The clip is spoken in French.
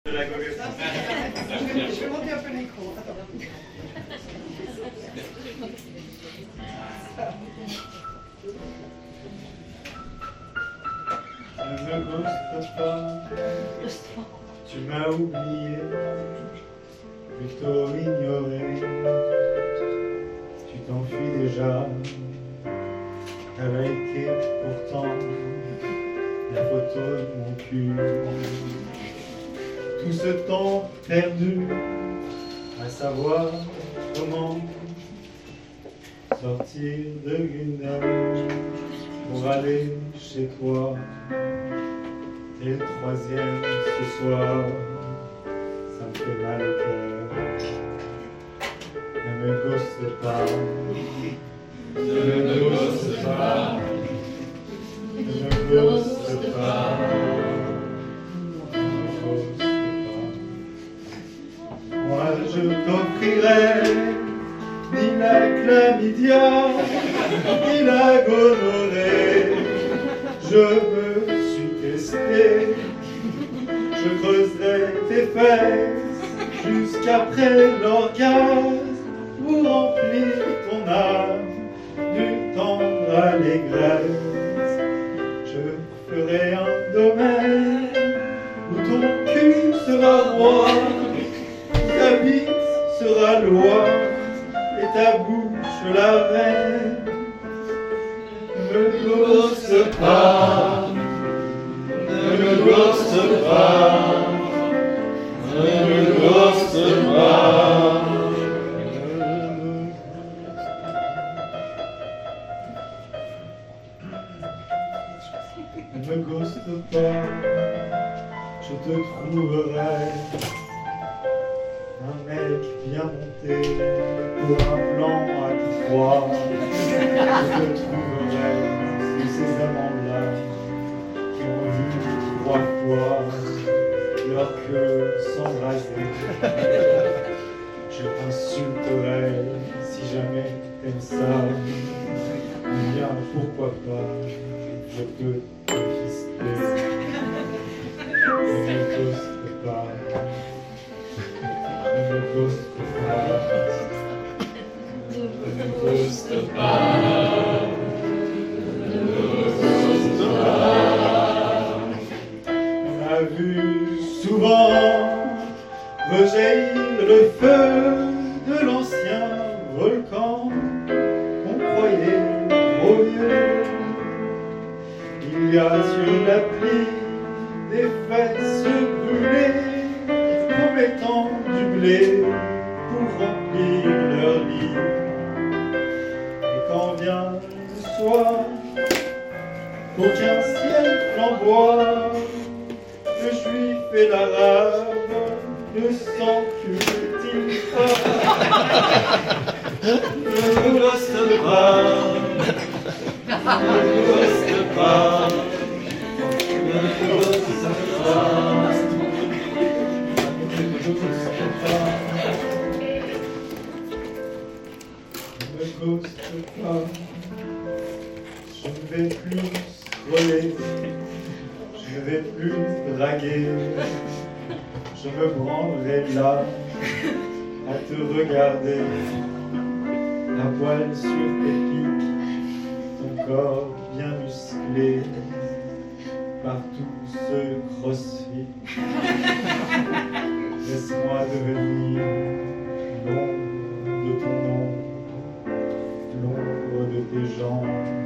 De la goguette. Je vais monter un peu le micro. Ne me ghoste pas, tu m'as oublié, plutôt ignoré, tu t'enfuis déjà, elle a été pourtant la photo de mon cul. Tout ce temps perdu à savoir comment sortir de Grindel pour aller chez toi. Et le troisième ce soir, ça me fait mal au cœur. Ne me ghoste pas, ne me ghoste pas, ne me ghoste pas. Moi je t'offrirai ni la chlamydia, ni la gonorrhée. Je me suis testé, je creuserai tes fesses jusqu'après l'orgasme pour remplir ton âme d'une tendre allégresse. Je ferai un domaine où ton cul sera roi, ta bite sera loi et ta bouche la reine. Ne me ghoste pas, ne me ghoste pas, ne me ghoste pas. Ne me ghoste pas, je te trouverai un mec bien monté pour un plan à trois. Je te trouverai sous ces amants-là qui ont vu 3 fois leur queue s'embraser. Je t'insulterai si jamais t'aimes ça. Eh bien, pourquoi pas, je peux te fister. Ne me ghoste pas. Ne me ghoste pas, ne me ghoste pas, ne me ghoste pas. On a vu souvent rejaillir le feu de l'ancien volcan qu'on croyait trop vieux. Il y a sur l'appli des fesses brûlées promettant du blé pour remplir leur lit. Et quand vient le soir, aucun ciel flamboie, le juif et l'arabe ne s'enculent-ils pas? Ne me ghoste pas, ne me ghoste pas, ne me ghoste pas. Ne me ghoste pas, je ne vais plus scroller, je ne vais plus draguer, je me branlerai là à te regarder, à poil sur tes pics, ton corps bien musclé par tout ce crossfit. Laisse-moi devenir l'ombre de ton nom, l'ombre de tes jambes.